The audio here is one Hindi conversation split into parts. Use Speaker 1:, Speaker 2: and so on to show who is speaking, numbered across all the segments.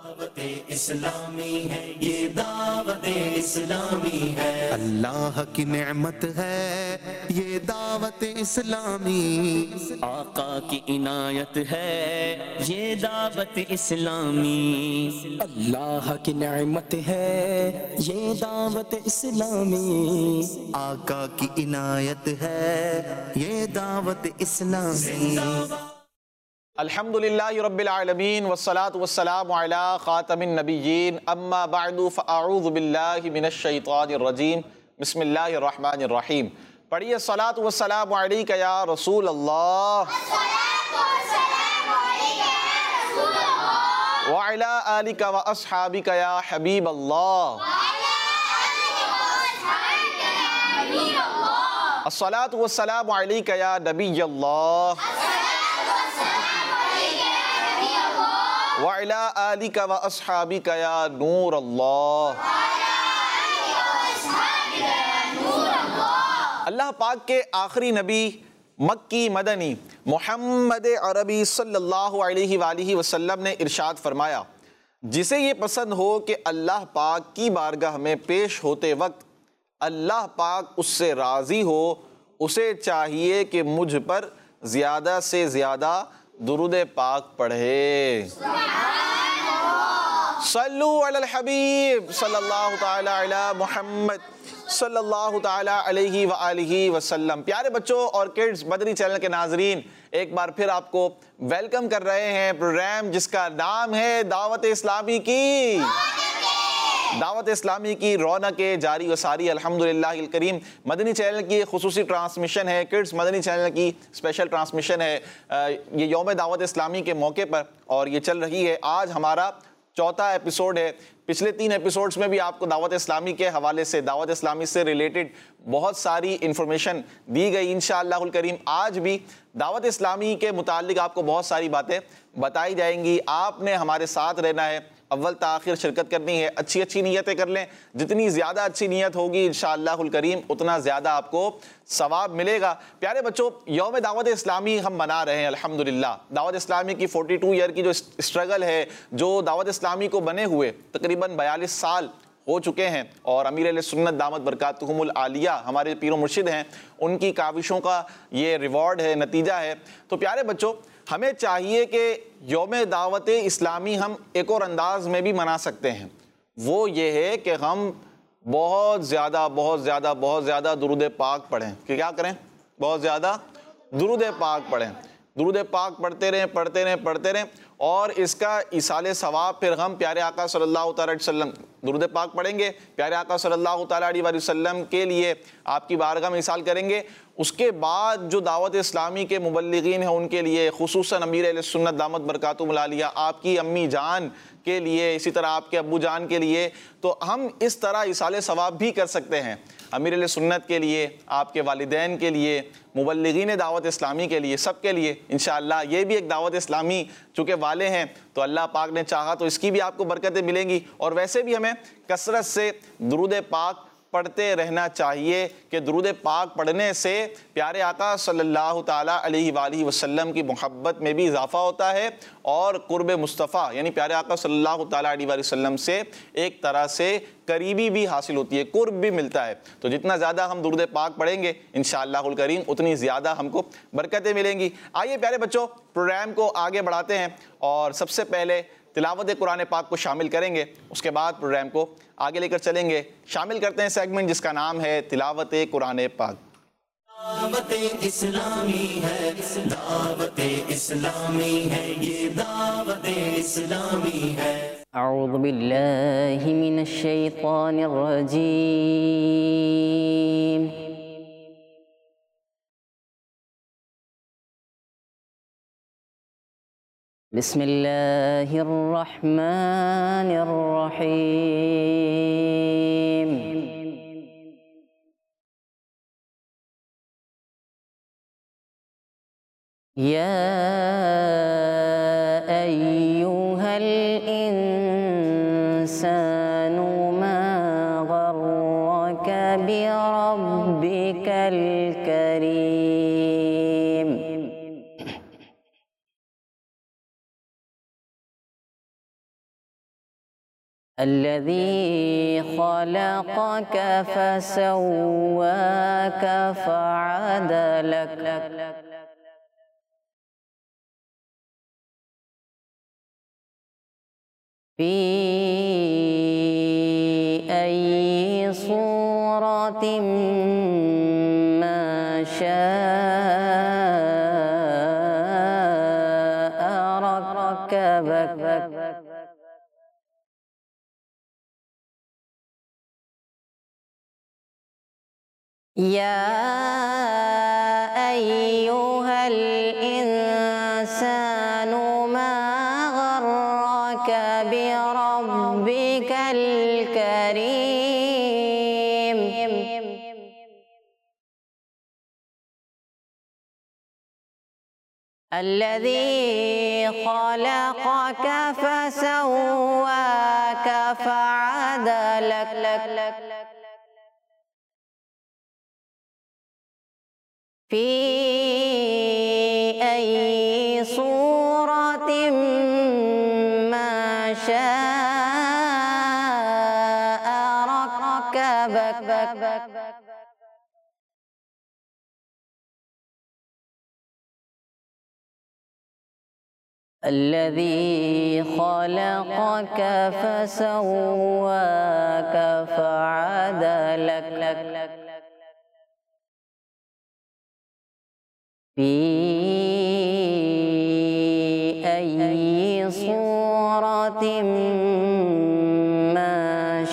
Speaker 1: दावते इस्लामी है, ये दावते इस्लामी है। अल्लाह की नेमत है ये दावत इस्लामी,
Speaker 2: आका की इनायत है ये दावत इस्लामी।
Speaker 3: अल्लाह की नेमत है ये दावत इस्लामी,
Speaker 1: आका की इनायत है ये दावत इस्लामी।
Speaker 4: अल्हम्दुलिल्लाहि रब्बिल आलमीन वस्सलातु वस्सलामु अला खातमिन नबिय्यीन अम्मा बअदु फ़अऊज़ु बिल्लाहि मिनश शैतानिर रजीम बिस्मिल्लाहिर रहमानिर रहीम। पढ़िए सलातु वस्सलामु अलैका या रसूल अल्लाह व अला आलिका व अस्हाबिका या हबीब अल्लाह। अस्सलातु वस्सलामु अलैका या नबी अल्लाह व अला आलिका व अस्हाबिका या नूर अल्लाह। अल्लाह पाक के आखिरी नबी मक्की मदनी मोहम्मद अरबी सल्लल्लाहु अलैहि वसल्लम ने इरशाद फरमाया, जिसे ये पसंद हो कि अल्लाह पाक की बारगाह में पेश होते वक्त अल्लाह पाक उससे राज़ी हो, उसे चाहिए कि मुझ पर ज़्यादा से ज़्यादा दुरूद पाक पढ़े। सल्लु अलल हबीब सल्लल्लाहु ताला अला मुहम्मद सल्लल्लाहु ताला अलैहि व आलिहि वसल्लम। प्यारे बच्चों और किड्स, मदनी चैनल के नाजरीन, एक बार फिर आपको वेलकम कर रहे हैं प्रोग्राम जिसका नाम है दावत इस्लामी की। दावत इस्लामी की रौनक जारी व सारी अल्हम्दुलिल्लाहिल करीम मदनी चैनल की खुसूसी ट्रांसमिशन है, किड्स मदनी चैनल की स्पेशल ट्रांसमिशन है ये यौम दावत इस्लामी के मौके पर, और ये चल रही है। आज हमारा चौथा एपिसोड है। पिछले 3 एपिसोड्स में भी आपको दावत इस्लामी के हवाले से, दावत इस्लामी से रिलेटेड बहुत सारी इंफॉर्मेशन दी गई। इंशाअल्लाहुल करीम आज भी दावत इस्लामी के मुताल्लिक आपको बहुत सारी बातें बताई जाएंगी। आपने हमारे साथ रहना है, अव्वल ताखिर शिरकत करनी है, अच्छी अच्छी नीयतें कर लें। जितनी ज़्यादा अच्छी नीयत होगी इंशाअल्लाहुल करीम उतना ज़्यादा आपको सवाब मिलेगा। प्यारे बच्चों, यौम दावत इस्लामी हम मना रहे हैं अल्हम्दुलिल्लाह। दावत इस्लामी की 42 ईयर की जो स्ट्रगल है, जो दावत इस्लामी को बने हुए तकरीबन 42 साल हो चुके हैं, और अमीर अहले सुन्नत दामत बरकातुहुमुल आलिया हमारे पीरो मुर्शिद हैं, उनकी काविशों का ये रिवॉर्ड है, नतीजा है। तो प्यारे बच्चों, हमें चाहिए कि यौम दावत इस्लामी हम एक और अंदाज में भी मना सकते हैं। वो ये है कि हम बहुत ज़्यादा दुरूद पाक पढ़ें। कि क्या करें? बहुत ज़्यादा दुरूद पाक पढ़ें। दुरूद पाक पढ़ते रहें और इसका इसाले सवाब फिर हम प्यारे आका सल्लल्लाहु अलैहि वसल्लम दुरूद पाक पढ़ेंगे, प्यारे आका सल्लल्लाहु अलैहि वसल्लम के लिए आपकी बारगाह में इसाल करेंगे। उसके बाद जो दावत इस्लामी के मुबल्लिगीन हैं उनके लिए, खुसूसन अमीर अहले सुन्नत दामत बरकातुहुल आलिया, आपकी अम्मी जान के लिए, इसी तरह आपके अब्बू जान के लिए, तो हम इस तरह इसाले सवाब भी कर सकते हैं। अमीर अहले सुन्नत के लिए, आपके वालिदैन के लिए, मुबल्लिगीन दावत इस्लामी के लिए, सब के लिए इंशाअल्लाह ये भी एक दावत इस्लामी चूँकि वाले हैं तो अल्लाह पाक ने चाहा तो इसकी भी आपको बरकतें मिलेंगी। और वैसे भी हमें कसरत से दुरूद पाक पढ़ते रहना चाहिए कि दुरूद पाक पढ़ने से प्यारे आका सल्लल्लाहु ताला अलैहि वसल्लम की मोहब्बत में भी इजाफ़ा होता है और कुर्ब मुस्तफ़ा यानी प्यारे आका सल्लल्लाहु ताला अलैहि वसल्लम से एक तरह से करीबी भी हासिल होती है, कुर्ब भी मिलता है। तो जितना ज़्यादा हम दुरूद पाक पढ़ेंगे इंशाअल्लाहुल करीम उतनी ज़्यादा हमको बरकतें मिलेंगी। आइए प्यारे बच्चों, प्रोग्राम को आगे बढ़ाते हैं और सबसे पहले तिलावत कुरान पाक को शामिल करेंगे, उसके बाद प्रोग्राम को आगे लेकर चलेंगे। शामिल करते हैं सेगमेंट जिसका नाम है तिलावत कुरान पाक।
Speaker 1: दावत इस्लामी है, दावत इस्लामी है, ये दावत इस्लामी है।
Speaker 5: अऊज़ु बिल्लाहि मिनश शैतानिर रजीम। बिस्मिल्लाहिर रहमानिर रहीम। या अय्युहल इंसानु मा गर्रक बिरब्बिकल करीम। الذي خلقك فسواك فعدلك في أي صورة ما شاء ركبك يا أيها الإنسان ما غرك بربك الكريم الذي خلقك فسواك فعدلك في أي صورة ما شاء ركبك الذي خلقك فسواك فعدلك في أي صورة ما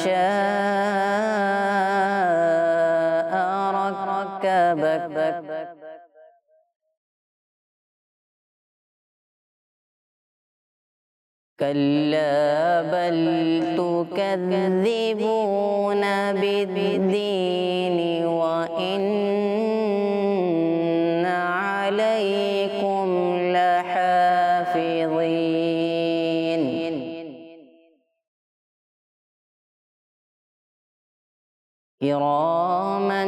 Speaker 5: شاء ركبك كلا بل تكذبون بالدين وإن عليكم لحافظين كراما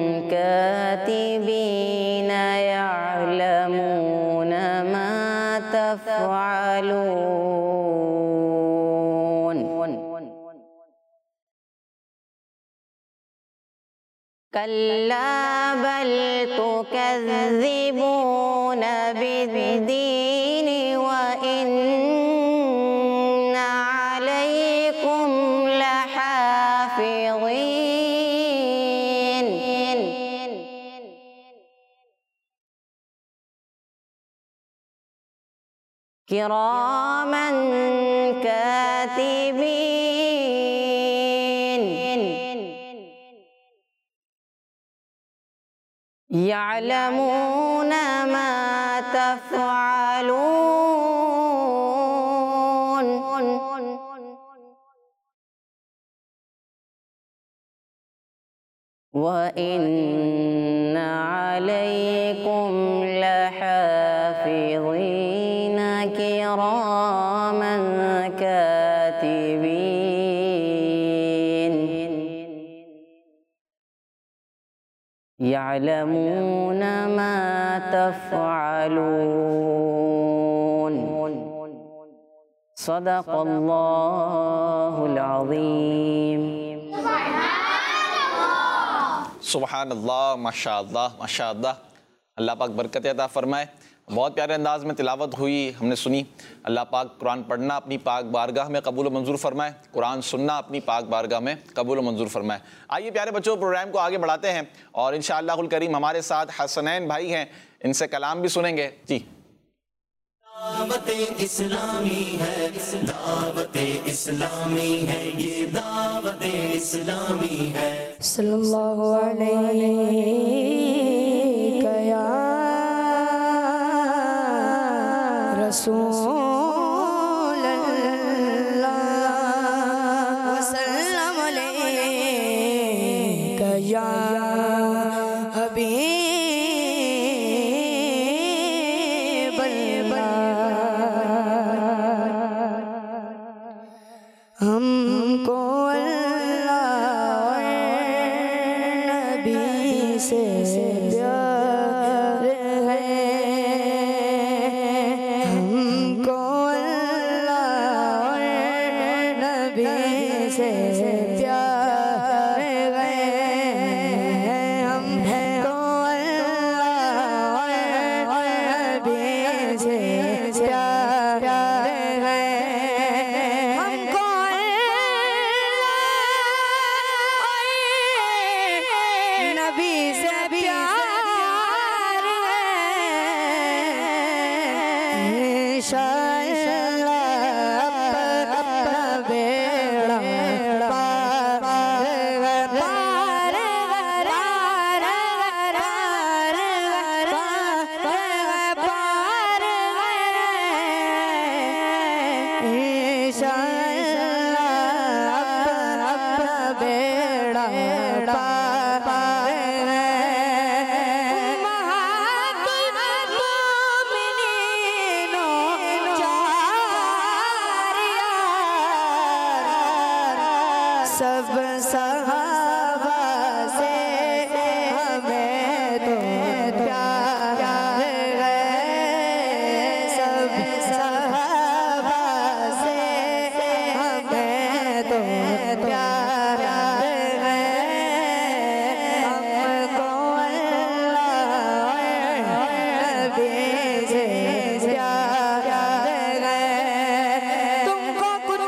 Speaker 5: كاتبين يعلمون ما تفعلون كلا بل تكذبون بالدين وإن عليكم لحافظين كراما كاتبين يعلمون ما تفعلون وإن عليكم لحافظين كراما كاتبين يعلمون ما تفعلون صدق الله العظيम
Speaker 4: सुबहान अल्लाह माशाअल्लाह माशाअल्लाह। अल्लाह पाक बरकत अता फरमाए। बहुत प्यारे अंदाज में तिलावत हुई, हमने सुनी। अल्लाह पाक कुरान पढ़ना अपनी पाक बारगाह में कबूल मंजूर फरमाए, कुरान सुनना अपनी पाक बारगाह में कबूल मंजूर फरमाए। आइए प्यारे बच्चों, प्रोग्राम को आगे बढ़ाते हैं और इंशाअल्लाहुल करीम हमारे साथ हसनैन भाई हैं, इनसे कलाम भी सुनेंगे। जी
Speaker 1: दावते इस्लामी है, दावते इस्लामी है, ये दावते इस्लामी है।
Speaker 6: सल्लल्लाहु अलैहि या रसूल अल्लाह वसल्लम अलैका या हबीब अल्लाह। हमको अल्लाह नबी से प्यार है, हमको अल्लाह नबी से प्यार है हमको अल्लाह नबी से प्यार है हमको नबी से प्यार है इंशाअल्लाह अपना बेड़ा पार सब सहाबा से हमें तो प्यार है सब सहाबा से हमें तो प्यार है हमको अल्लाह नबी से प्यार है तुमको कुछ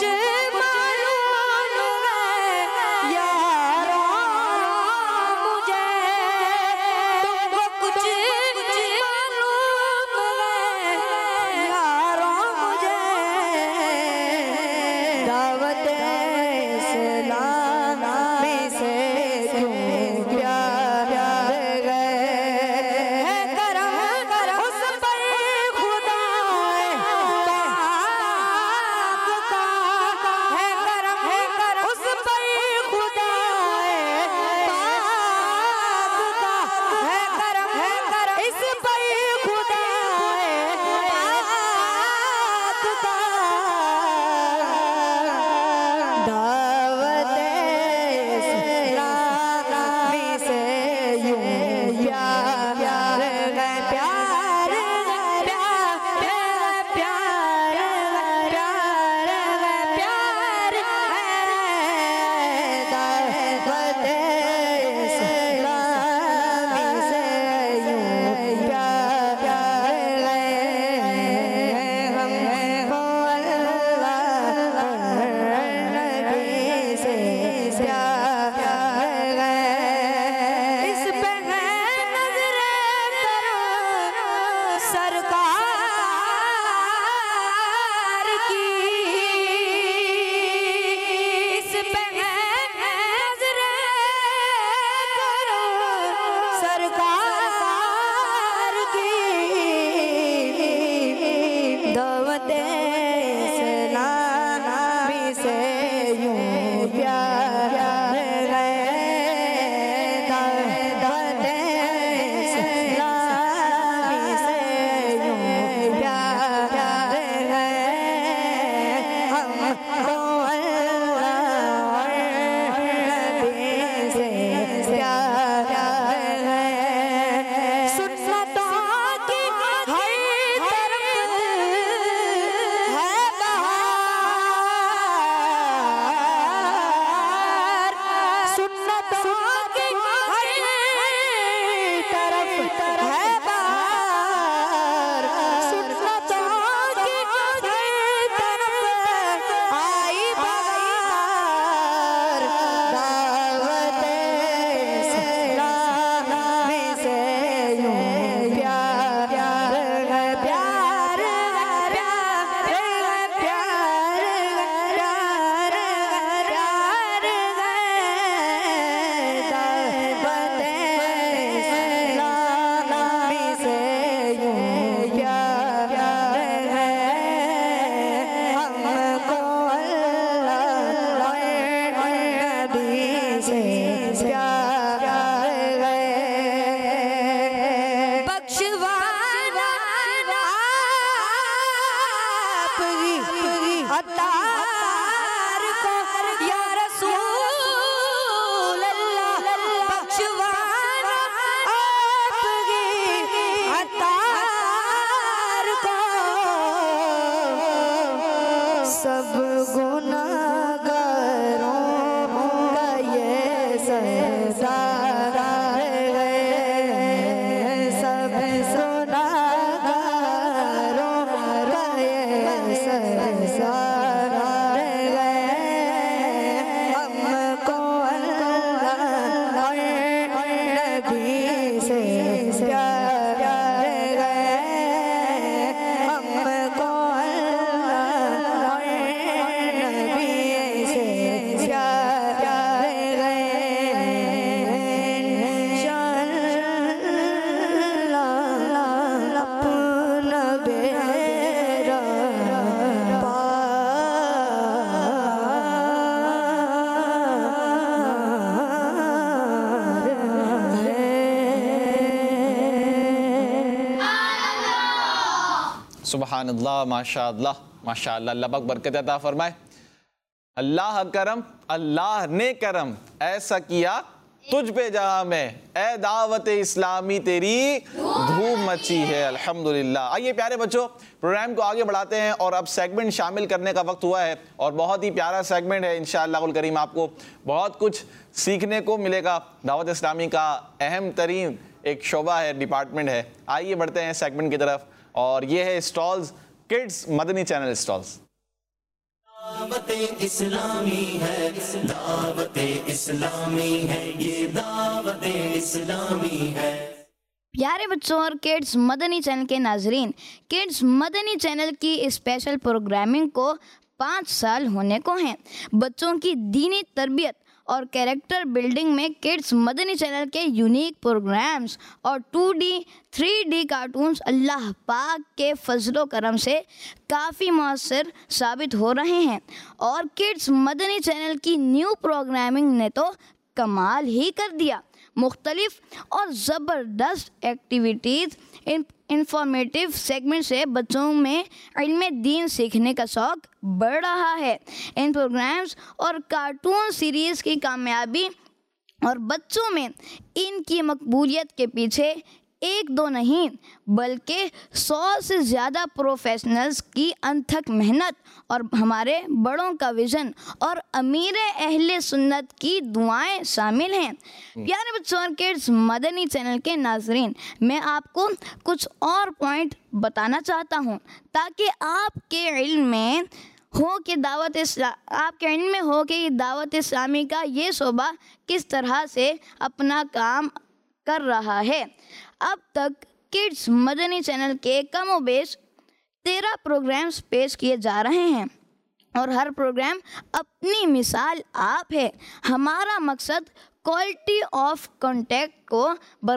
Speaker 4: सुबहानल्लाह, माशाअल्लाह माशाअल्लाह, अल्लाह पाक बरकत अता फरमाए। अल्लाह करम, अल्लाह ने करम ऐसा किया तुझ पे जहां में, ए दावत इस्लामी तेरी धूम मची है। अल्हम्दुलिल्लाह। आइए प्यारे बच्चों, प्रोग्राम को आगे बढ़ाते हैं और अब सेगमेंट शामिल करने का वक्त हुआ है और बहुत ही प्यारा सेगमेंट है। इंशाअल्लाह करीम आपको बहुत कुछ सीखने को मिलेगा। दावत इस्लामी का अहम तरीन एक शोबा है, डिपार्टमेंट है। आइए बढ़ते हैं सेगमेंट की तरफ और ये है stalls, kids Madani channel stalls.
Speaker 1: Dawat Islami है, दावत इस्लामी है, ये दावत इस्लामी है।
Speaker 7: प्यारे बच्चों और किड्स मदनी चैनल के नाजरीन, किड्स मदनी चैनल की स्पेशल प्रोग्रामिंग को 5 साल होने को हैं। बच्चों की दीनी तरबियत और कैरेक्टर बिल्डिंग में किड्स मदनी चैनल के यूनिक प्रोग्राम्स और 2D 3D कार्टून्स अल्लाह पाक के फजलो करम से काफ़ी मौसर साबित हो रहे हैं और किड्स मदनी चैनल की न्यू प्रोग्रामिंग ने तो कमाल ही कर दिया। मुख्तलिफ और ज़बरदस्त एक्टिविटीज़ इंफॉर्मेटिव सेगमेंट से बच्चों में इल्म दीन सीखने का शौक़ बढ़ रहा है। इन प्रोग्राम्स और कार्टून सीरीज़ की कामयाबी और बच्चों में इनकी मकबूलियत के पीछे 1-2 नहीं बल्कि 100 से ज़्यादा प्रोफेशनल्स की अनथक मेहनत और हमारे बड़ों का विज़न और अमीर अहले सुन्नत की दुआएं शामिल हैं। प्यारे बच्चों और किड्स मदनी चैनल के नाजरीन, मैं आपको कुछ और पॉइंट बताना चाहता हूं ताकि आपके इल्म में हो कि दावत इस्लामी का ये शोबा किस तरह से अपना काम कर रहा है। अब तक किड्स मदनी चैनल के कमोबेश 13 प्रोग्राम्स पेश किए जा रहे हैं और हर प्रोग्राम अपनी मिसाल आप है। हमारा मकसद क्वालिटी ऑफ कंटेंट को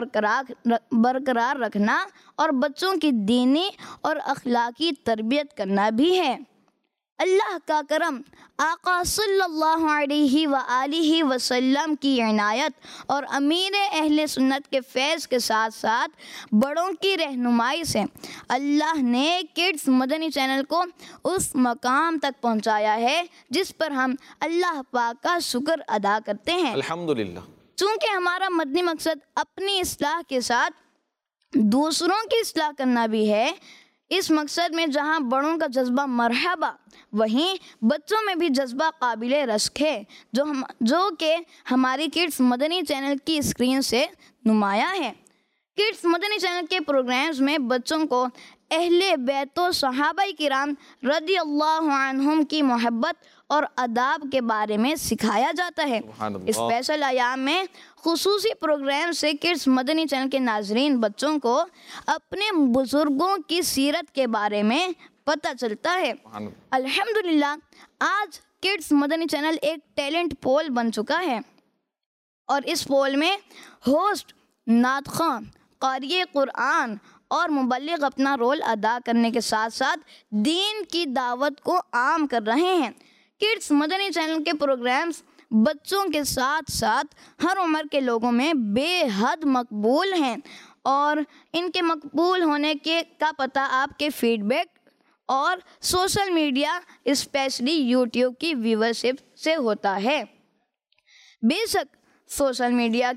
Speaker 7: बरकरार रखना और बच्चों की दीनी और अखलाकी तरबियत करना भी है। अल्लाह का करम, आका सल्लल्लाहु अलैहि वसल्लम की इनायत और अमीर अहले सुन्नत के फैज़ के साथ साथ बड़ों की रहनुमाई से अल्लाह ने किड्स मदनी चैनल को उस मकाम तक पहुंचाया है जिस पर हम अल्लाह पाक का शुक्र अदा करते हैं।
Speaker 4: अल्हम्दुलिल्लाह।
Speaker 7: चूँकि हमारा मदनी मकसद अपनी इस्लाह के साथ दूसरों की इस्लाह करना भी है, इस मकसद में जहाँ बड़ों का जज्बा मरहबा वहीं बच्चों में भी जज्बा काबिले रश्क है जो कि हमारी किड्स मदनी चैनल की स्क्रीन से नुमाया है। किड्स मदनी चैनल के प्रोग्राम्स में बच्चों को अहले बैतो सहाबाई किराम रदियल्लाहु अन्हुम की मोहब्बत और अदाब के बारे में सिखाया जाता है। स्पेशल आयाम में खुसूसी प्रोग्राम से किड्स मदनी चैनल के नाजरीन बच्चों को अपने बुजुर्गों की सीरत के बारे में पता चलता है। अल्हम्दुलिल्लाह, आज किड्स मदनी चैनल एक टैलेंट पोल बन चुका है और इस पोल में होस्ट, नात ख़्वां, क़ारी कुरान और मुबल्लिग अपना रोल अदा करने के साथ साथ दीन की दावत को आम कर रहे हैं। किड्स मदनी चैनल के प्रोग्राम्स बच्चों के साथ साथ हर उम्र के लोगों में बेहद मकबूल हैं और इनके मकबूल होने का पता आपके फीडबैक और सोशल मीडिया स्पेशली यूट्यूब की व्यूवरशिप से होता है। बेशक सोशल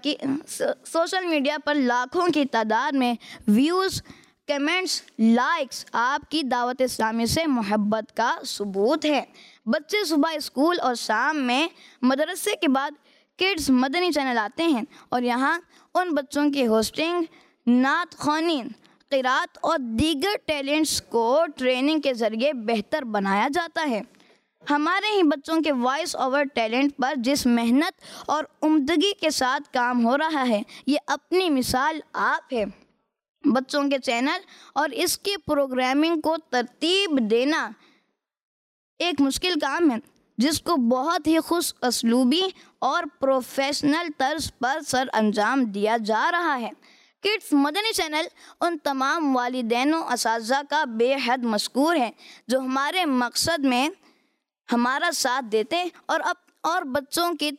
Speaker 7: मीडिया पर लाखों की तादाद में व्यूज़, कमेंट्स, लाइक्स आपकी दावत इस्लामी से मोहब्बत का सबूत है। बच्चे सुबह स्कूल और शाम में मदरसे के बाद किड्स मदनी चैनल आते हैं और यहाँ उन बच्चों की होस्टिंग, नात ख़्वानी, क़िरात और दीगर टैलेंट्स को ट्रेनिंग के ज़रिए बेहतर बनाया जाता है। हमारे ही बच्चों के वॉइस ओवर टैलेंट पर जिस मेहनत और उम्दगी के साथ काम हो रहा है, ये अपनी मिसाल आप है। बच्चों के चैनल और इसकी प्रोग्रामिंग को तरतीब देना एक मुश्किल काम है जिसको बहुत ही खुश असलूबी और प्रोफेशनल तर्ज पर सर अंजाम दिया जा रहा है। किड्स मदनी चैनल उन तमाम वालिदैन और असातिज़ा का बेहद मशकूर है जो हमारे मकसद में हमारा साथ देते और बच्चों की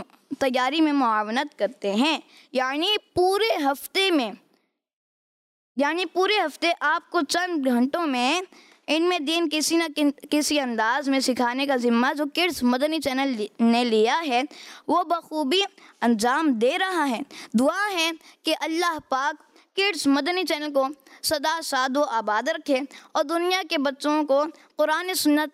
Speaker 7: तैयारी में मुआवनत करते हैं। यानी पूरे हफ्ते में यानी पूरे हफ्ते आपको चंद घंटों में इनमें दीन किसी न किसी अंदाज में सिखाने का जिम्मा जो किड्स मदनी चैनल ने लिया है वो बखूबी अंजाम दे रहा है। दुआ है कि अल्लाह पाक किड्स मदनी चैनल को सदा सादो आबाद रखे और दुनिया के बच्चों को कुरान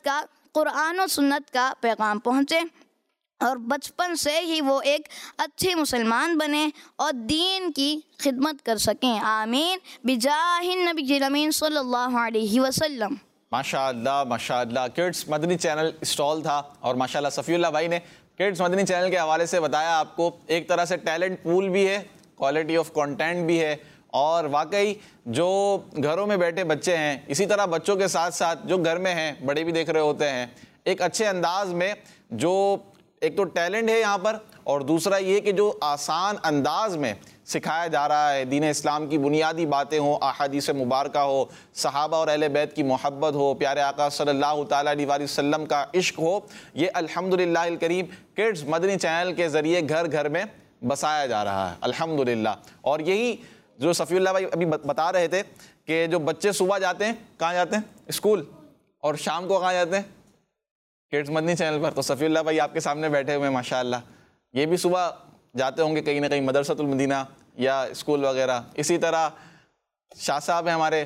Speaker 7: और सुन्नत का पैगाम पहुँचे और बचपन से ही वो एक अच्छे मुसलमान बने और दीन की खिदमत कर सकें। आमीन बिजाहिन नबी अमीन सल्लल्लाहु अलैहि वसल्लम।
Speaker 4: माशाअल्लाह माशाअल्लाह। किड्स मदनी चैनल स्टॉल था और माशाअल्लाह सफ़ीउल्लाह भाई ने किड्स मदनी चैनल के हवाले से बताया आपको एक तरह से टैलेंट पूल भी है, क्वालिटी ऑफ कंटेंट भी है और वाकई जो घरों में बैठे बच्चे हैं, इसी तरह बच्चों के साथ साथ जो घर में हैं बड़े भी देख रहे होते हैं, एक अच्छे अंदाज में जो एक तो टैलेंट है यहाँ पर और दूसरा ये कि जो आसान अंदाज में सिखाया जा रहा है, दीन इस्लाम की बुनियादी बातें हो, अहादीस मुबारका हो, सहाबा और अहले बैत की मोहब्बत हो, प्यारे आका सल्लल्लाहु ताला अलैहि वसल्लम का इश्क हो, ये अल्हम्दुलिल्लाह करीम किड्स मदनी चैनल के ज़रिए घर घर में बसाया जा रहा है अल्हम्दुलिल्लाह। और यही जो सफ़ीउल्लाह भाई अभी बता रहे थे कि जो बच्चे सुबह जाते हैं, कहाँ जाते हैं? स्कूल, और शाम को कहाँ जाते हैं? किड्स मदनी चैनल पर। तो सफ़ीउल्लाह भाई आपके सामने बैठे हुए हैं माशाअल्लाह, ये भी सुबह जाते होंगे कहीं ना कहीं मदरसतुल मदीना या स्कूल वगैरह। इसी तरह शाह साहब हैं हमारे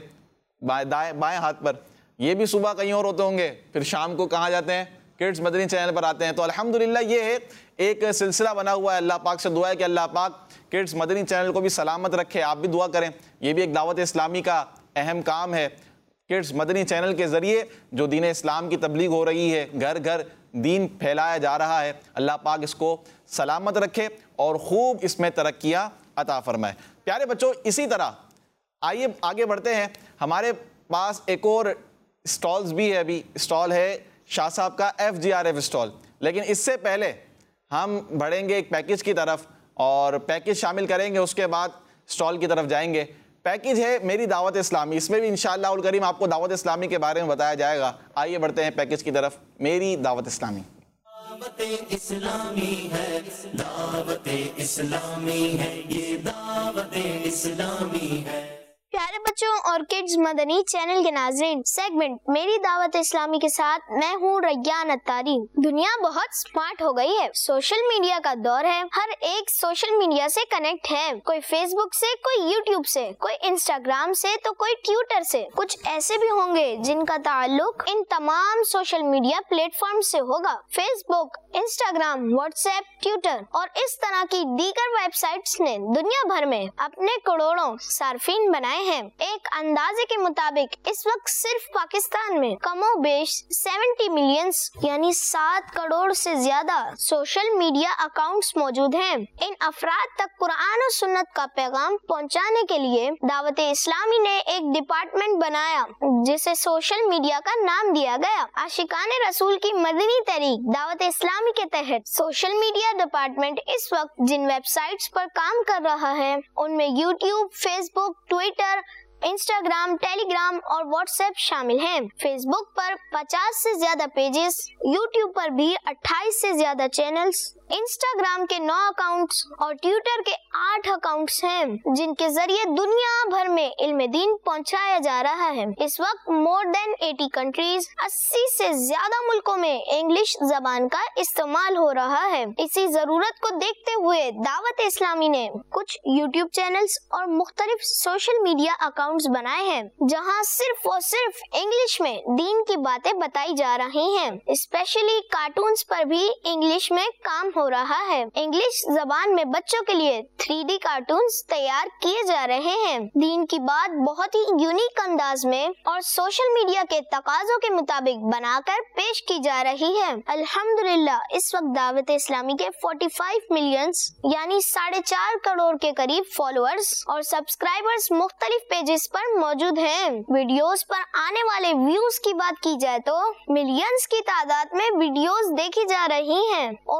Speaker 4: बाएं हाथ पर, ये भी सुबह कहीं और होते होंगे, फिर शाम को कहाँ जाते हैं? किड्स मदनी चैनल पर आते हैं। तो अल्हम्दुलिल्लाह ये है एक सिलसिला बना हुआ है। अल्लाह पाक से दुआ है कि अल्लाह पाक किड्स मदनी चैनल को भी सलामत रखे। आप भी दुआ करें, ये भी एक दावत इस्लामी का अहम काम है। किड्स मदनी चैनल के ज़रिए जो दीन इस्लाम की तबलीग हो रही है, घर घर दीन फैलाया जा रहा है, अल्लाह पाक इसको सलामत रखे और ख़ूब इसमें तरक्कियाँ अता फरमाए। प्यारे बच्चों, इसी तरह आइए आगे बढ़ते हैं। हमारे पास एक और स्टॉल्स भी है, अभी स्टॉल है शाह साहब का FGRF स्टॉल, लेकिन इससे पहले हम बढ़ेंगे एक पैकेज की तरफ और पैकेज शामिल करेंगे, उसके बाद स्टॉल की तरफ जाएंगे। पैकेज है मेरी दावत इस्लामी, इसमें भी इंशाअल्लाह उल करीम आपको दावत इस्लामी के बारे में बताया जाएगा। आइए बढ़ते हैं पैकेज की तरफ, मेरी दावत इस्लामी।
Speaker 1: दावत इस्लामी है, दावत इस्लामी है, ये दावत इस्लामी है।
Speaker 8: प्यारे बच्चों और किड्स मदनी चैनल के नाज़रीन, सेगमेंट मेरी दावत इस्लामी के साथ मैं हूँ रैयान अत्तारी। दुनिया बहुत स्मार्ट हो गई है, सोशल मीडिया का दौर है, हर एक सोशल मीडिया से कनेक्ट है, कोई फेसबुक से, कोई यूट्यूब से, कोई इंस्टाग्राम से, तो कोई ट्विटर से। कुछ ऐसे भी होंगे जिनका ताल्लुक इन तमाम सोशल मीडिया प्लेटफॉर्म से होगा। फेसबुक, इंस्टाग्राम, व्हाट्सएप, ट्विटर और इस तरह की दीगर वेबसाइट्स ने दुनिया भर में अपने करोड़ों सार्फिन बनाए हैं। एक अंदाजे के मुताबिक इस वक्त सिर्फ पाकिस्तान में कमोबेश 70 मिलियन यानी 7 करोड़ से ज्यादा सोशल मीडिया अकाउंट्स मौजूद हैं। इन अफराद तक कुरान और सुन्नत का पैगाम पहुंचाने के लिए दावत इस्लामी ने एक डिपार्टमेंट बनाया जिसे सोशल मीडिया का नाम दिया गया। आशिकाने रसूल की मदनी तहरीक दावत इस्लामी के तहत सोशल मीडिया डिपार्टमेंट इस वक्त जिन वेबसाइट्स पर काम कर रहा है उनमें YouTube, Facebook, Twitter, Instagram, Telegram और व्हाट्सएप शामिल हैं। फेसबुक पर 50 से ज्यादा पेजेस, यूट्यूब पर भी 28 से ज्यादा चैनल्स, इंस्टाग्राम के 9 अकाउंट्स और ट्विटर के 8 अकाउंट्स हैं जिनके जरिए दुनिया भर में इल्म दीन पहुंचाया जा रहा है। इस वक्त मोर देन 80 कंट्रीज, 80 से ज्यादा मुल्कों में इंग्लिश जबान का इस्तेमाल हो रहा है। इसी जरूरत को देखते हुए दावत इस्लामी ने कुछ यूट्यूब चैनल्स और मुख्तलिफ सोशल मीडिया अकाउंट्स बनाए हैं जहां सिर्फ और सिर्फ इंग्लिश में दीन की बातें बताई जा रही हैं। स्पेशली कार्टून्स पर भी इंग्लिश में काम हो रहा है। इंग्लिश जबान में बच्चों के लिए 3D कार्टून्स तैयार किए जा रहे हैं। दीन की बात बहुत ही यूनिक अंदाज में और सोशल मीडिया के तकाजों के मुताबिक बनाकर पेश की जा रही है। अल्हम्दुलिल्लाह इस वक्त दावत इस्लामी के 45 मिलियन यानी 4.5 करोड़ के करीब फॉलोअर्स और सब्सक्राइबर्स मुख्तलिफ पेजेस पर मौजूद हैं। वीडियोस पर आने वाले व्यूज की बात की जाए तो मिलियंस की तादाद में वीडियोस देखी जा रही हैं और कई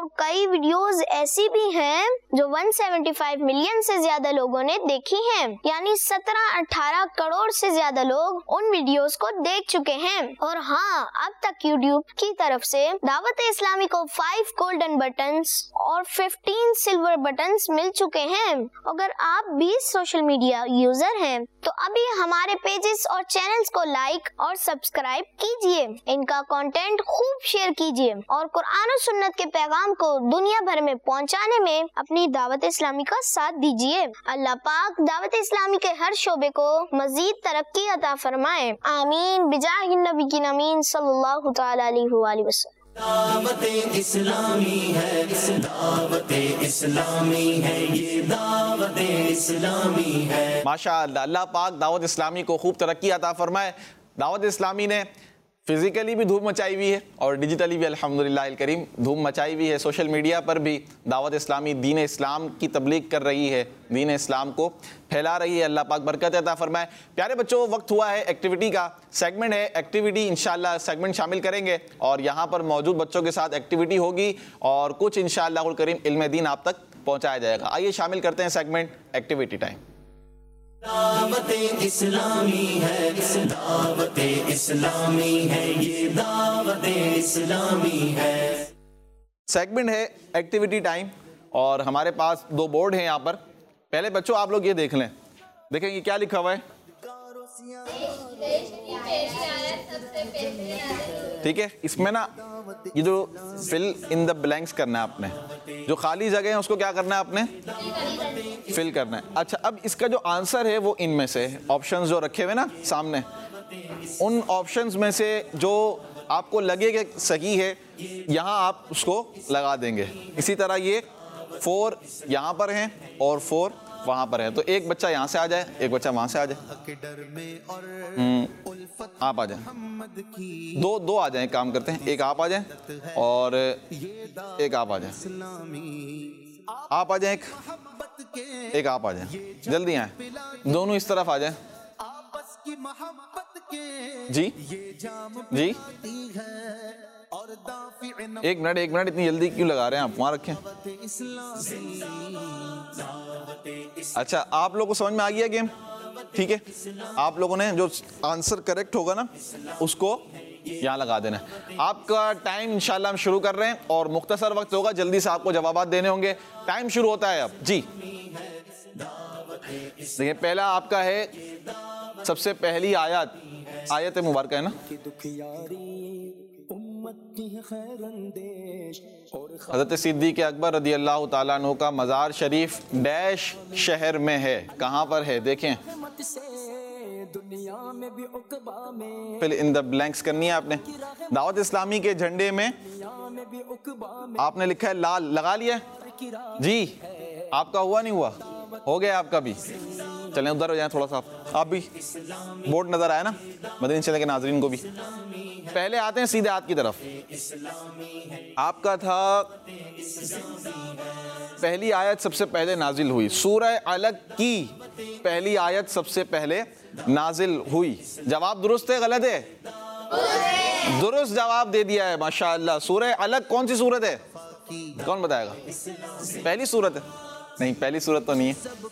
Speaker 8: कई वीडियोस ऐसी भी हैं जो 175 मिलियन से ज्यादा लोगों ने देखी हैं, यानी 17-18 करोड़ से ज्यादा लोग उन वीडियोस को देख चुके हैं। और हाँ, अब तक यूट्यूब की तरफ से दावत इस्लामी को 5 गोल्डन बटन्स और 15 सिल्वर बटन्स मिल चुके हैं। अगर आप भी सोशल मीडिया यूजर हैं तो अभी हमारे पेजेस और चैनल्स को लाइक और सब्सक्राइब कीजिए, इनका कंटेंट खूब शेयर कीजिए और कुरान और सुन्नत के पैगाम को दुनिया भर में पहुंचाने में अपनी दावत इस्लामी का साथ दीजिए। अल्लाह पाक दावत इस्लामी के हर शोबे को मजीद तरक्की अता फरमाए। आमीन बिजाहिन नबी की नमीन सल्लल्लाहु तआला अलैहि वसल्लम।
Speaker 1: दावत इस्लामी है, दावत इस्लामी है, ये दावत इस्लामी है।
Speaker 4: माशाअल्लाह, अल्लाह पाक दावत इस्लामी को खूब तरक्की अता फरमाए। दावत इस्लामी ने फिजिकली भी धूम मचाई हुई है और डिजिटली भी अल्हम्दुलिल्लाह करीम धूम मचाई हुई है। सोशल मीडिया पर भी दावत इस्लामी दीन इस्लाम की तबलीग कर रही है, दीन इस्लाम को फैला रही है। अल्लाह पाक बरकत अता फरमाए। प्यारे बच्चों, वक्त हुआ है एक्टिविटी का। सेगमेंट है एक्टिविटी, इंशाअल्लाह सेगमेंट शामिल करेंगे और यहाँ पर मौजूद बच्चों के साथ एक्टिविटी होगी और कुछ इंशाअल्लाह करीम इल्म दीन आप तक पहुँचाया जाएगा। आइए शामिल करते हैं सेगमेंट एक्टिविटी टाइम।
Speaker 1: दावत इस्लामी है, दावत इस्लामी है, ये दावत इस्लामी है।
Speaker 4: सेगमेंट है एक्टिविटी टाइम और हमारे पास 2 बोर्ड हैं यहाँ पर। पहले बच्चों आप लोग ये देख लें, देखें ये क्या लिखा हुआ है, ठीक है। इसमें ना ये जो फिल इन द ब्लैंक्स करना है आपने, जो खाली जगह है उसको क्या करना है आपने, फिल करना है। अच्छा, अब इसका जो आंसर है वो इनमें से ऑप्शंस जो रखे हुए ना सामने, उन ऑप्शंस में से जो आपको लगे कि सही है यहाँ आप उसको लगा देंगे। इसी तरह ये 4 यहाँ पर हैं और 4 वहाँ पर है, तो एक बच्चा यहाँ से आ जाए, एक बच्चा वहाँ से आ जाए, आप आ जाए, दो आ जाए। काम करते हैं, एक आप आ जाए और एक आप आ जाए, आप आ जाए, एक आप आ जाए, जल्दी आए, दोनों इस तरफ आ जाए। जी जी, एक मिनट इतनी जल्दी क्यों लगा रहे हैं आप, वहां रखें। अच्छा, आप लोगों को समझ में आ गया गेम, ठीक है। आप लोगों ने जो आंसर करेक्ट होगा ना उसको यहाँ लगा देना है। आपका टाइम इंशाल्लाह हम शुरू कर रहे हैं और मुख्तसर वक्त होगा, जल्दी से आपको जवाब देने होंगे। टाइम शुरू होता है अब जी। देखिए, पहला आपका है, सबसे पहली आयत मुबारक है ना, हज़रत सिद्दीक़ अकबर रज़ी अल्लाह ताला अन्हु का मज़ार शरीफ डैश शहर में है, कहाँ पर है देखें। फिल इन द ब्लैंक्स करनी है आपने। दावत इस्लामी के झंडे में आपने लिखा है लाल, लगा लिया जी। आपका हुआ नहीं हुआ, हो गया आपका भी। चलें उधर हो जाए थोड़ा सा, आप भी। बोर्ड नजर आया ना मदनी चैनल के नाजरीन को भी। पहले आते हैं सीधे हाथ की तरफ। आपका था पहली आयत सबसे पहले नाजिल हुई, सूरह अलग की पहली आयत सबसे पहले नाजिल हुई। जवाब दुरुस्त है गलत है? दुरुस्त जवाब दे दिया है, माशाअल्लाह। सूरह अलग कौन सी सूरत है, कौन बताएगा? पहली सूरत है? नहीं, पहली सूरत तो नहीं है।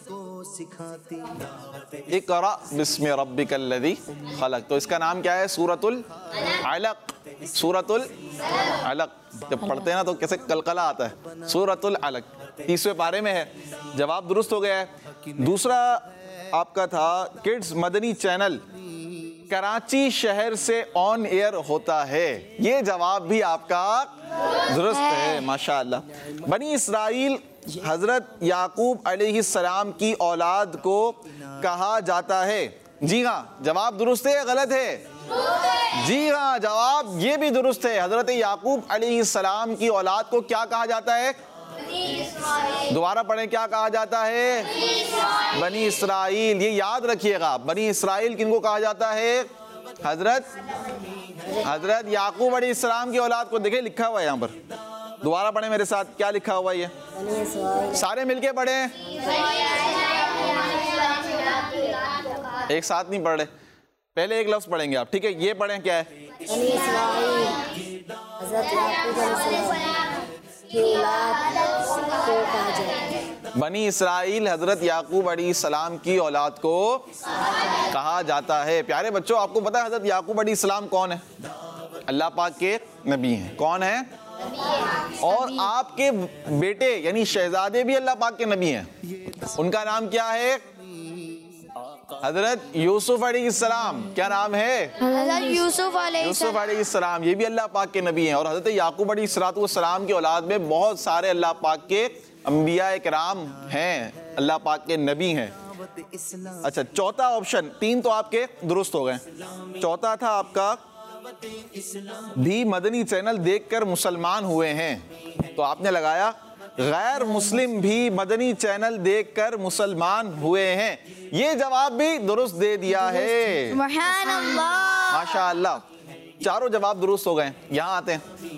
Speaker 4: इक़रा बिस्मि रब्बिकल्लज़ी खलक़, तो इसका नाम क्या है? सूरतुल अलक़। सूरतुल अलक़ जब पढ़ते हैं ना तो कैसे कलकला आता है। सूरतुल अलक़ 30वें पारे में है। जवाब दुरुस्त हो गया है। दूसरा आपका था किड्स मदनी चैनल कराची शहर से ऑन एयर होता है, ये जवाब भी आपका दुरुस्त है, माशाअल्लाह। बनी इसराइल हजरत याकूब अलैहिस्सलाम की औलाद को कहा जाता है। जी हाँ, जवाब दुरुस्त है या गलत है? जी हाँ, जवाब ये भी दुरुस्त है। हजरत याकूब अलैहिस्सलाम की औलाद को क्या कहा जाता है? दोबारा पढ़ें, क्या कहा जाता है? बनी इसराइल। ये याद रखिएगा, बनी इसराइल किनको कहा जाता है? हजरत याकूब अलैहिस्सलाम की औलाद को। देखिए लिखा हुआ है यहाँ पर, दोबारा पढ़ें मेरे साथ, क्या लिखा हुआ है ये? सारे मिलके पढ़ें, एक साथ नहीं पढ़ रहे, पहले एक लफ्ज पढ़ेंगे आप, ठीक है? ये पढ़ें, क्या है?
Speaker 8: कहा जाता है।
Speaker 4: बनी इसराइल हजरत याकूब अलैहिस्सलाम की औलाद को कहा जाता है। प्यारे बच्चों, आपको पता है हजरत याकूब अलैहिस्सलाम कौन है? अल्लाह पाक के नबी हैं। कौन है? और आपके बेटे यानी शहजादे भी अल्लाह पाक के नबी हैं। उनका नाम क्या है? हजरत यूसुफ अलैहिस्सलाम। क्या नाम है?
Speaker 8: हजरत यूसुफ
Speaker 4: यूसुफ अलैहिस्सलाम। ये भी अल्लाह पाक के नबी हैं। और हजरत याकूब अलैहिस्सलाम की औलाद में बहुत सारे अल्लाह पाक के अंबिया इकराम हैं, अल्लाह पाक के नबी हैं। अच्छा, चौथा ऑप्शन, 3 तो आपके दुरुस्त हो गए। चौथा था आपका भी मदनी चैनल देखकर मुसलमान हुए हैं, तो आपने लगाया गैर मुस्लिम भी मदनी चैनल देखकर मुसलमान हुए हैं। ये जवाब भी दुरुस्त दे दिया है।
Speaker 7: सुभान अल्लाह,
Speaker 4: माशाअल्लाह, चारों जवाब दुरुस्त हो गए। यहाँ आते हैं।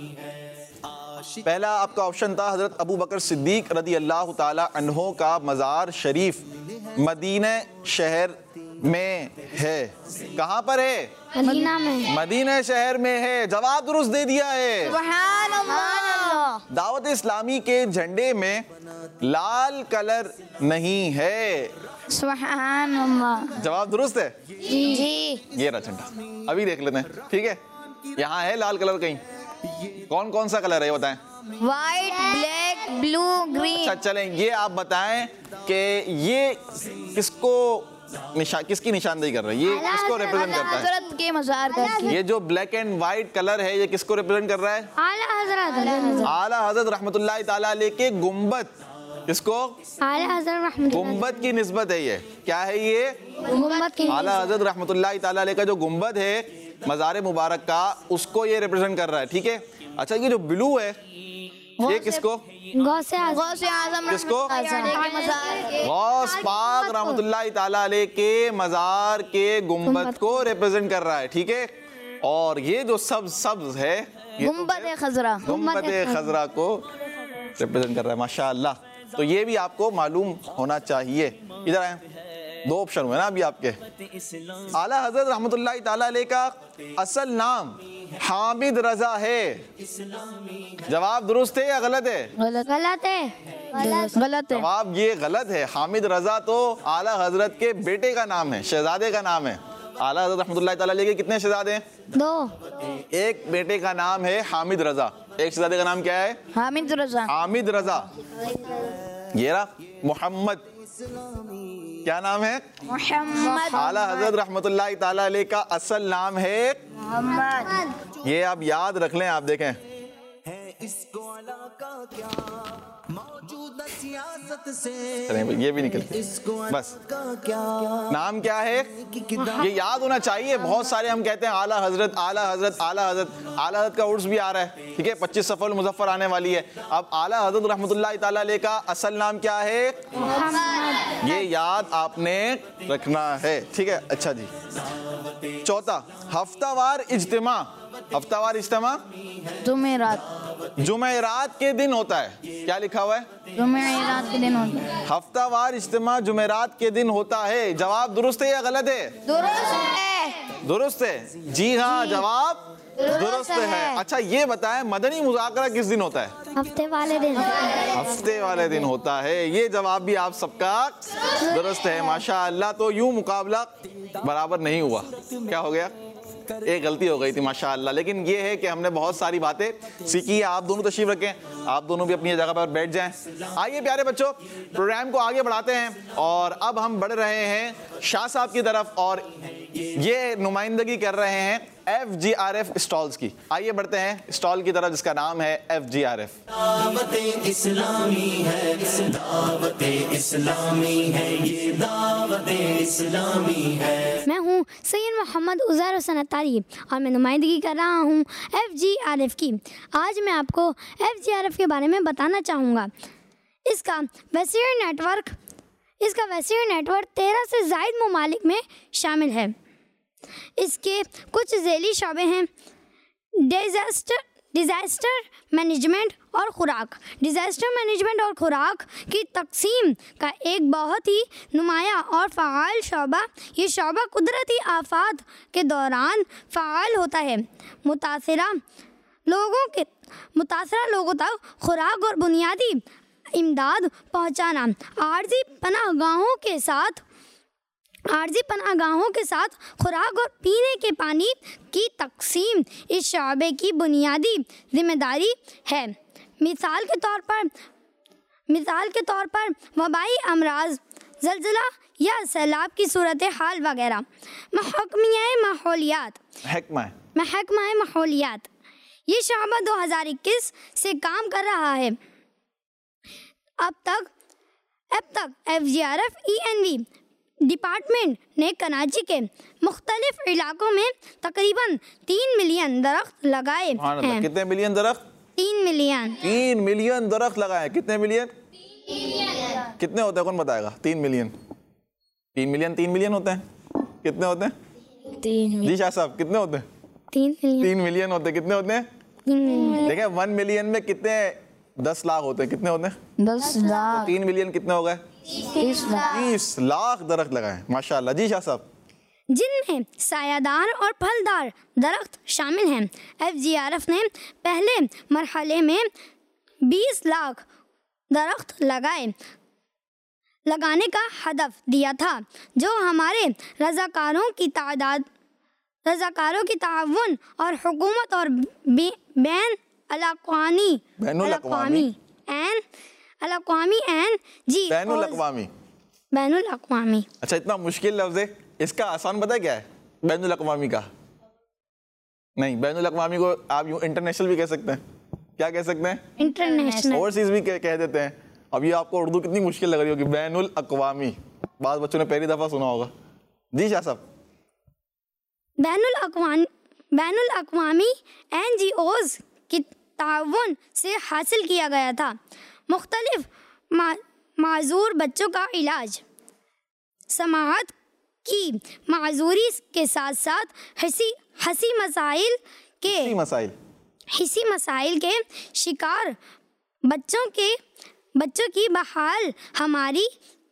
Speaker 4: पहला आपका ऑप्शन था हजरत अबू बकर सिद्दीक रदी अल्लाह ताला अन्हो का मज़ार शरीफ मदीना शहर में है। कहाँ पर है?
Speaker 8: मदीना में।
Speaker 4: मदीना शहर में है। जवाब दुरुस्त दे दिया है।
Speaker 7: सुभान अल्लाह।
Speaker 4: दावत इस्लामी के झंडे में लाल कलर नहीं है।
Speaker 7: सुभान अल्लाह।
Speaker 4: जवाब दुरुस्त है।
Speaker 8: जी।
Speaker 4: ये रहा झंडा, अभी देख लेते हैं। ठीक है, यहाँ है लाल कलर कहीं? कौन कौन सा कलर है ये बताएं?
Speaker 7: White, black, blue, green.
Speaker 4: अच्छा, चलें ये आप बताएं कि ये किसकी निशानदेही कर रहा है? ये किसको रिप्रेजेंट करता है?
Speaker 7: हजरत के मज़ार का।
Speaker 4: ये जो ब्लैक एंड व्हाइट कलर है ये किसको रिप्रेजेंट कर रहा है?
Speaker 8: आला हजरत।
Speaker 4: आला हजरत रहमतुल्लाह ताला अलैह के गुंबद। किसको?
Speaker 8: आला हजरत रहमतुल्लाह।
Speaker 4: गुंबद की निस्बत है ये। क्या है ये?
Speaker 8: गुंबद की।
Speaker 4: आला हजरत रहमतुल्लाह ताला अलैह का जो गुंबद है मज़ार मुबारक का, उसको ये रिप्रेजेंट कर रहा है। ठीक है। अच्छा, ये जो ब्लू है ये किसको?
Speaker 8: गौसे आज़म।
Speaker 4: किसको?
Speaker 7: मज़ार
Speaker 4: गौस पाक रहमतुल्लाह ताला अलैह के मज़ार के गुंबद को रिप्रेजेंट कर रहा है। ठीक है। और ये जो सब्ज है
Speaker 7: गुंबद खजरा,
Speaker 4: गुंबद खजरा को रिप्रेजेंट कर रहा है। माशाअल्लाह, तो ये भी आपको मालूम होना चाहिए। इधर आए, 2 ऑप्शन हुए ना अभी आपके। आला हजरत रहमतुल्लाह ताला अलैह का असल नाम हामिद रजा है। जवाब दुरुस्त है या गलत है?
Speaker 8: गलत है।
Speaker 7: गलत है।
Speaker 4: जवाब ये गलत है। हामिद रजा तो आला हजरत के बेटे का नाम है, शहजादे का नाम है। आला हजरत रहमतुल्लाह ताला अलैह के कितने शहजादे हैं?
Speaker 8: 2।
Speaker 4: एक बेटे का नाम है हामिद रजा, एक शहजादे का नाम क्या है?
Speaker 7: हामिद रजा।
Speaker 4: हामिद रजा। ये रहा मोहम्मद। क्या नाम है?
Speaker 7: मोहम्मद।
Speaker 4: आला हजरत रहमतुल्लाह ताला अलैह का असल नाम है
Speaker 7: मोहम्मद।
Speaker 4: ये आप याद रख लें। आप देखें, ये भी निकल बस। नाम क्या है ये याद होना चाहिए। बहुत सारे हम कहते हैं आला हजरत, आला हजरत, आला हजरत। आला हजरत का उर्स भी आ रहा है। ठीक है, 25 सफर मुजफ्फर आने वाली है। अब आला हजरत रहमतुल्लाह ताला अलैह का असल नाम क्या है? ये याद आपने रखना है। ठीक है। अच्छा जी, चौथा हफ्तावार इज्तिमा। हफ्तावार इज्तिमा जुमेरात के दिन होता है। क्या लिखा हुआ है?
Speaker 7: जुमेरात के दिन होता है।
Speaker 4: हफ्तावार इज्तिमा जुमेरात के दिन होता है। जवाब दुरुस्त है या गलत है?
Speaker 7: दुरुस्त है।
Speaker 4: दुरुस्त है। जी हाँ, जवाब दुरुस्त है। अच्छा, ये बताएं मदनी मुज़ाकरा किस दिन होता है?
Speaker 8: हफ्ते वाले दिन।
Speaker 4: हफ्ते वाले दिन होता है। ये जवाब भी आप सबका दुरुस्त है। माशाअल्लाह। तो यूं मुकाबला बराबर नहीं हुआ। क्या हो गया? एक गलती हो गई थी माशाअल्लाह। लेकिन ये है कि हमने बहुत सारी बातें सीखी है। आप दोनों तशरीफ रखें, आप दोनों भी अपनी जगह पर बैठ जाएं। आइए प्यारे बच्चों, प्रोग्राम को आगे बढ़ाते हैं और अब हम बढ़ रहे हैं शाह साहब की तरफ और ये नुमाइंदगी कर रहे हैं FGRF स्टॉल्स की। आइए बढ़ते हैं स्टॉल की तरफ जिसका नाम है FGRF।
Speaker 2: दावते इस्लामी है, दावते इस्लामी है, ये दावते इस्लामी है।
Speaker 8: मैं हूँ सैयद मोहम्मद उज़ैर हुसैन अत्तारी और मैं नुमाइंदगी कर रहा हूँ FGRF की। आज मैं आपको FGRF के बारे में बताना चाहूँगा। इसका वसीअ नेटवर्क 13 से ज़ायद ममालिक में शामिल है। इसके कुछ ज़ैली शोबे हैं: डिज़ास्टर मैनेजमेंट और खुराक। डिज़ास्टर मैनेजमेंट और खुराक की तकसीम का एक बहुत ही नुमाया और फ़ाल शोबा। ये शोबा कुदरती आफात के दौरान फ़ाल होता है। मुतासरा लोगों तक खुराक और बुनियादी
Speaker 9: इमदाद पहुंचाना, आर्जी पनाहगाहों के साथ खुराक और पीने के पानी की तकसीम इस शअबे की बुनियादी जिम्मेदारी है। मिसाल के तौर पर वबाई अमराज, जलजला या सैलाब की सूरत हाल वगैरह। महकमा माहौलियात ये शअबा 2021 से काम कर रहा है। अब तक FGRF ENV डिपार्टमेंट ने कराची के मुख्तलिफ इलाकों में तकरीबन 3 मिलियन दरख्त लगाए हैं।
Speaker 4: कितने मिलियन दरख्त?
Speaker 9: 3 मिलियन।
Speaker 4: 3 मिलियन दरख्त लगाए। कितने मिलियन? कितने होते हैं, कौन बताएगा? 3 मिलियन। 3 मिलियन होते हैं। कितने होते हैं?
Speaker 9: 3
Speaker 4: जी शाह साहब, कितने होते हैं?
Speaker 9: 3
Speaker 4: मिलियन होते हैं। कितने होते हैं?
Speaker 9: 3 मिलियन।
Speaker 4: देखिए 1 मिलियन में कितने 10 लाख होते हैं। कितने होते हैं?
Speaker 7: 10 लाख।
Speaker 4: 3 मिलियन कितने हो गए? 30 लाख दरख्त लगाए। माशाल्लाह। जी शाह साहब।
Speaker 9: जिनमें सायादार और फलदार दरख्त शामिल हैं। FGRF ने पहले मरहले में 20 लाख दरख्त लगाने का हदफ दिया था, जो हमारे रज़ाकारों की ताउन और हुकूमत और बैन अक़वामी।
Speaker 4: अच्छा, इतना मुश्किल लफ्ज़ है, इसका आसान पता है क्या है? बैनुल अक़वामी का नहीं, बैनुल अक़वामी को आप यूँ इंटरनेशनल भी कह सकते हैं। क्या कह सकते हैं?
Speaker 9: इंटरनेशनल।
Speaker 4: ओवरसीज भी कह देते हैं। अब ये आपको उर्दू कितनी मुश्किल लग रही होगी, बैनुल अक़वामी। बाद बच्चों ने पहली दफ़ा सुना होगा। जी शाह साहब।
Speaker 9: बैनुल अक़वामी NGOs की ताउन से हासिल किया गया था। मुख्तलिफ माजूर बच्चों का इलाज, समाअत की माजूरी के साथ साथ हिस्सी मसाइल के शिकार बच्चों की बहाल हमारी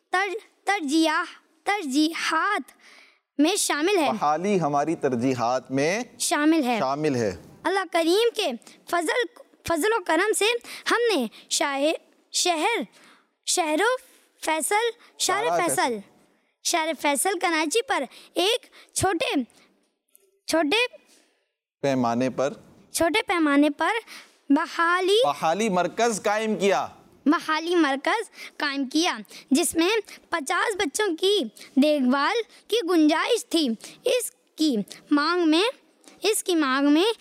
Speaker 9: तरजीहात में शामिल है।
Speaker 4: बहाली हमारी तरजीहात में शामिल है।
Speaker 9: अल्लाह करीम के फजल करम से हमने शहर फैसल कराची पर एक छोटे पैमाने पर
Speaker 4: बहाली मरकज
Speaker 9: कायम किया, जिसमें 50 बच्चों की देखभाल की गुंजाइश थी। इसकी मांग में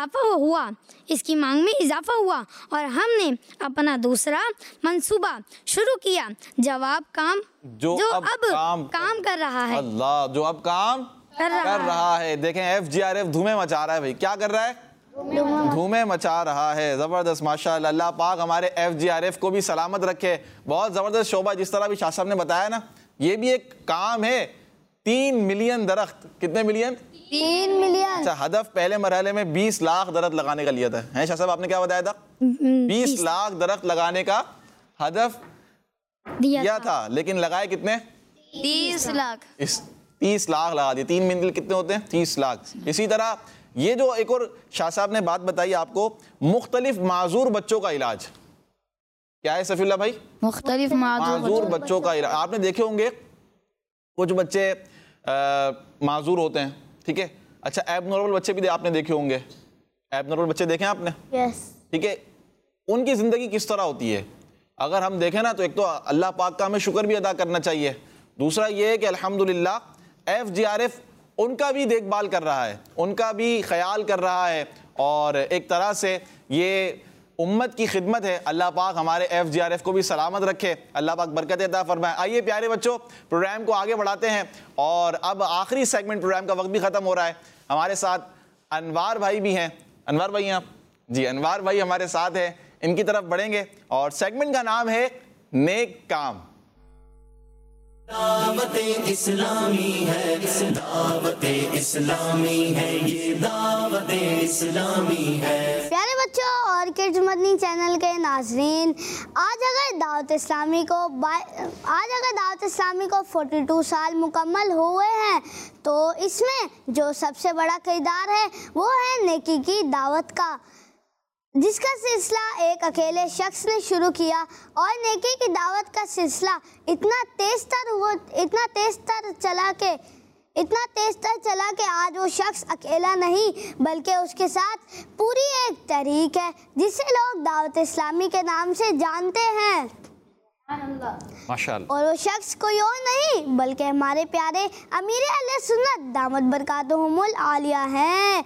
Speaker 9: इजाफा हुआ और हमने अपना दूसरा मंसूबा शुरू किया, जो अब काम कर रहा है।
Speaker 4: अल्लाह, जो अब काम कर रहा है। देखें FGRF धूमें मचा रहा है भाई। क्या कर रहा है? धूमें मचा रहा है। ज़बरदस्त, माशाअल्लाह। अल्लाह पाक हमारे FGRF को भी सलामत रखे। बहुत ज़बरदस्त शोबा, जिस तरह भी शाह साहब ने बताया ना, ये भी एक काम है। 3 मिलियन दरख्त। कितने मिलियन?
Speaker 8: 3 मिलियन।
Speaker 4: अच्छा, हदफ पहले मरहले में 20 लाख दरख्त लगाने का लिया था। हैं शाह साहब, आपने क्या बताया था? 20 लाख दरख्त लगाने का हदफ दिया था, लेकिन लगाए कितने?
Speaker 7: 30 लाख।
Speaker 4: 30 लाख लगा दिए। 3 मिलियन कितने होते हैं? 30 लाख। इसी तरह ये जो एक और शाह साहब ने बात बताई आपको, मुख्तलिफ माजूर बच्चों का इलाज। क्या है सफीउल्लाह भाई?
Speaker 7: मुख्तलिफ माजूर
Speaker 4: बच्चों का इलाज। आपने देखे होंगे कुछ बच्चे माजूर होते हैं, ठीक है। अच्छा, एबनॉर्मल बच्चे भी आपने देखे होंगे। एबनॉर्मल बच्चे देखे आपने?
Speaker 8: यस। ठीक
Speaker 4: है, उनकी ज़िंदगी किस तरह होती है? अगर हम देखें ना, तो एक तो अल्लाह पाक का हमें शुक्र भी अदा करना चाहिए। दूसरा ये है कि अल्हम्दुलिल्लाह FGRF उनका भी देखभाल कर रहा है, उनका भी ख्याल कर रहा है, और एक तरह से ये उम्मत की खिदमत है। अल्लाह पाक हमारे FGRF को भी सलामत रखे, अल्लाह पाक बरकत अता फरमाए। आइए प्यारे बच्चों, प्रोग्राम को आगे बढ़ाते हैं, और अब आखिरी सेगमेंट, प्रोग्राम का वक्त भी ख़त्म हो रहा है। हमारे साथ अनवार भाई भी हैं। अनवार भाई हैं आप? जी, अनवार भाई हमारे साथ हैं, इनकी तरफ बढ़ेंगे, और सेगमेंट का नाम है नेक काम।
Speaker 2: दावत इस्लामी है, दावत इस्लामी है, ये दावत इस्लामी है।
Speaker 8: प्यारे बच्चों और किड्स मदनी चैनल के नाजरीन, आज अगर दावत इस्लामी को 42 साल मुकम्मल हुए हैं, तो इसमें जो सबसे बड़ा किरदार है वो है नेकी की दावत का। जिसका सिलसिला एक अकेले शख्स ने शुरू किया और नेकी की दावत का सिलसिला इतना तेज तर चला कि आज वो शख्स अकेला नहीं बल्कि उसके साथ पूरी एक तहरीक है जिसे लोग दावत इस्लामी के नाम से जानते हैं।
Speaker 4: माशाअल्लाह।
Speaker 8: और वो शख्स कोई और नहीं बल्कि हमारे प्यारे अमीर अहले सुन्नत दामत बरकातुहुमुल आलिया हैं।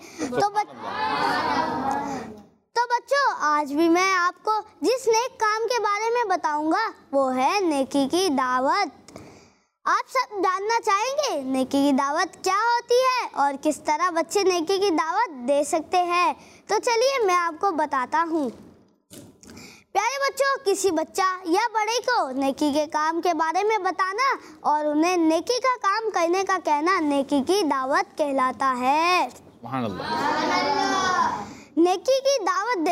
Speaker 8: तो बच्चों, आज भी मैं आपको जिस नेक काम के बारे में बताऊंगा वो है नेकी की दावत। आप सब जानना चाहेंगे नेकी की दावत क्या होती है और किस तरह बच्चे नेकी की दावत दे सकते हैं। तो चलिए मैं आपको बताता हूँ। प्यारे बच्चों, किसी बच्चा या बड़े को नेकी के काम के बारे में बताना और उन्हें नेकी का काम करने का कहना नेकी की दावत कहलाता है।
Speaker 4: सुभान अल्लाह।
Speaker 8: नेकी की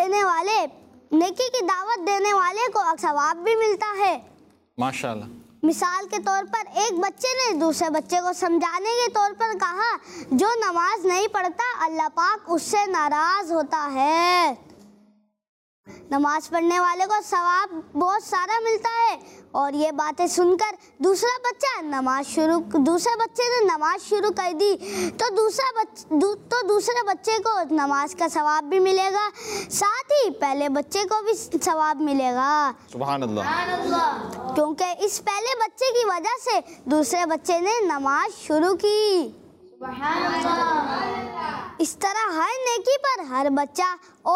Speaker 8: दावत देने वाले को सवाब भी मिलता है।
Speaker 4: माशाअल्लाह।
Speaker 8: मिसाल के तौर पर एक बच्चे ने दूसरे बच्चे को समझाने के तौर पर कहा, जो नमाज नहीं पढ़ता अल्लाह पाक उससे नाराज होता है। नमाज पढ़ने वाले को सवाब बहुत सारा मिलता है। और ये बातें सुनकर दूसरे बच्चे ने नमाज शुरू कर दी तो दूसरे बच्चे को नमाज का सवाब भी मिलेगा, साथ ही पहले बच्चे को भी सवाब मिलेगा।
Speaker 4: सुभान अल्लाह।
Speaker 8: क्योंकि इस पहले बच्चे की वजह से दूसरे बच्चे ने नमाज शुरू की। इस तरह हर नेकी पर हर बच्चा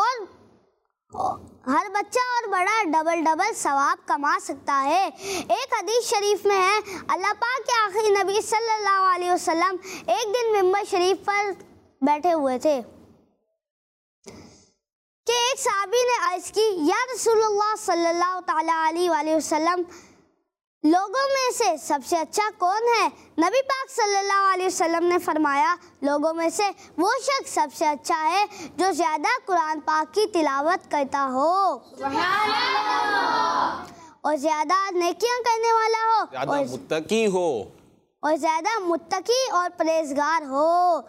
Speaker 8: और बड़ा डबल सवाब कमा सकता है। एक हदीस शरीफ में है, अल्लाह पाक के आखिरी नबी सल्लल्लाहु अलैहि वसल्लम एक दिन मिंबर शरीफ पर बैठे हुए थे कि एक सहाबी ने अर्ज की, या रसूलुल्लाह सल्लल्लाहु तआला अलैहि वसल्लम, लोगों में से सबसे अच्छा कौन है? नबी पाक सल्लल्लाहु अलैहि वसल्लम ने फरमाया, लोगों में से वो शख्स सबसे अच्छा है जो ज्यादा कुरान पाक की तिलावत करता हो और ज्यादा नेकियां करने वाला हो और ज्यादा मुत्तकी और परहेजगार हो।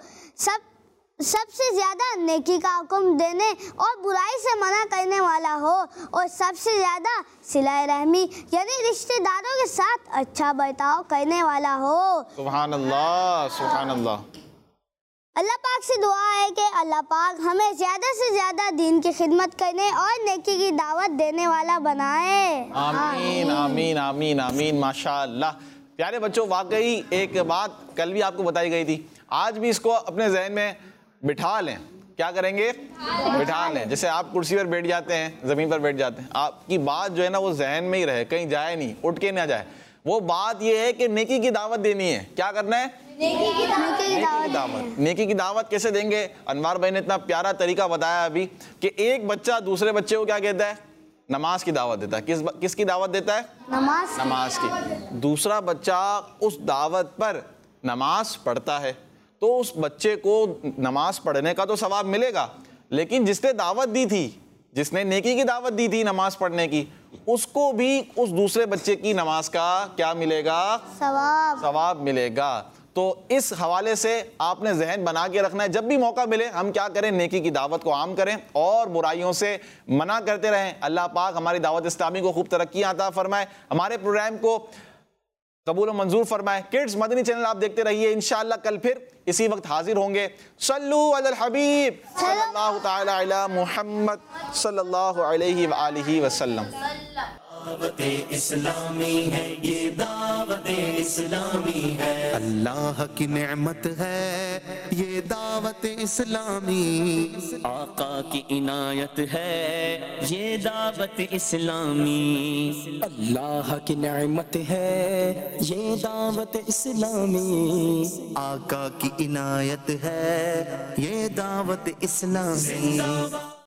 Speaker 8: सबसे ज्यादा नेकी का हुक्म देने और बुराई से मना करने वाला हो और सबसे ज्यादा सिलाए रहमी यानी रिश्तेदारों के साथ अच्छा बर्ताव करने वाला हो।
Speaker 4: सुभान अल्लाह, सुभान अल्लाह।
Speaker 8: अल्लाह पाक से दुआ है कि अल्लाह पाक हमें ज्यादा से ज्यादा दीन की खिदमत करने और नेकी की दावत देने वाला बनाए।
Speaker 4: आमीन आमीन आमीन आमीन। माशाअल्लाह। प्यारे बच्चों, वाकई एक बात कल भी आपको बताई गई थी, आज भी इसको अपने जहन में बिठा लें। क्या करेंगे? बिठा लें। जैसे आप कुर्सी पर बैठ जाते हैं, ज़मीन पर बैठ जाते हैं, आपकी बात जो है ना वो जहन में ही रहे, कहीं जाए नहीं, उठ के ना जाए। वो बात ये है कि नेकी की दावत देनी है। क्या करना है? नेकी की दावत। नेकी की दावत कैसे देंगे? अनवार भाई ने इतना प्यारा तरीका बताया अभी कि एक बच्चा दूसरे बच्चे को क्या कहता है? नमाज की दावत देता है। किसकी दावत देता है? नमाज की। दूसरा बच्चा उस दावत पर नमाज पढ़ता है तो उस बच्चे को नमाज पढ़ने का तो सवाब मिलेगा, लेकिन जिसने दावत दी थी, जिसने नेकी की दावत दी थी नमाज पढ़ने की, उसको भी उस दूसरे बच्चे की नमाज का क्या मिलेगा? सवाब मिलेगा। तो इस हवाले से आपने जहन बना के रखना है, जब भी मौका मिले हम क्या करें? नेकी की दावत को आम करें और बुराइयों से मना करते रहें। अल्लाह पाक हमारी दावत इस्लामी को खूब तरक्की अता फरमाए, हमारे प्रोग्राम को कबूल और मंजूर फरमाए। किड्स मदनी चैनल आप देखते रहिए। इंशाअल्लाह कल फिर इसी वक्त हाजिर होंगे। सल्लू अलल हबीब सल्लल्लाहु तआला अला मुहम्मद सल्लल्लाहु अलैहि व आलिहि वसल्लम।
Speaker 2: दावते इस्लामी है ये, दावते इस्लामी है।
Speaker 1: अल्लाह की नेमत है ये दावत इस्लामी,
Speaker 2: आका की इनायत है ये दावत इस्लामी।
Speaker 3: अल्लाह की नेमत है ये दावत इस्लामी,
Speaker 1: आका की इनायत है ये दावत इस्लामी।